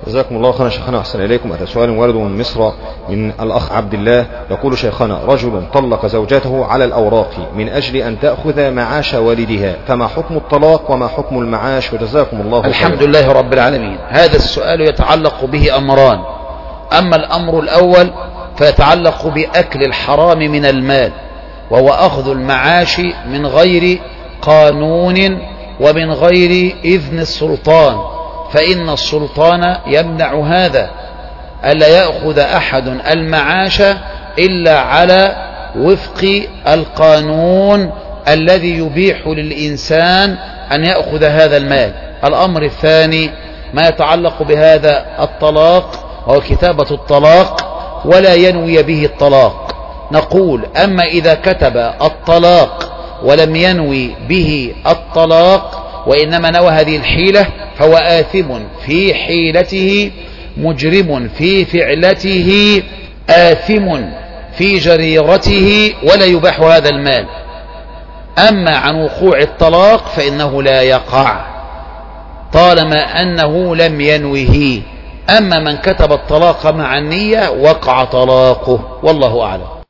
جزاكم الله خيرا شيخنا وأحسن إليكم. هذا سؤال ورد من مصر من الأخ عبد الله يقول: شيخنا، رجل طلق زوجته على الأوراق من أجل أن تأخذ معاش والدها، فما حكم الطلاق وما حكم المعاش؟ وجزاكم الله خيرا. الحمد لله رب العالمين. هذا السؤال يتعلق به أمران. أما الأمر الأول فيتعلق بأكل الحرام من المال، وهو أخذ المعاش من غير قانون ومن غير إذن السلطان، فإن السلطان يمنع هذا، ألا يأخذ أحد المعاش إلا على وفق القانون الذي يبيح للإنسان أن يأخذ هذا المال. الأمر الثاني ما يتعلق بهذا الطلاق، وهو كتابة الطلاق ولا ينوي به الطلاق. نقول: أما إذا كتب الطلاق ولم ينوي به الطلاق وإنما نوى هذه الحيلة، فهو آثم في حيلته، مجرم في فعلته، آثم في جريرته، ولا يباح هذا المال. أما عن وقوع الطلاق فإنه لا يقع طالما أنه لم ينوه. أما من كتب الطلاق مع النية وقع طلاقه، والله أعلم.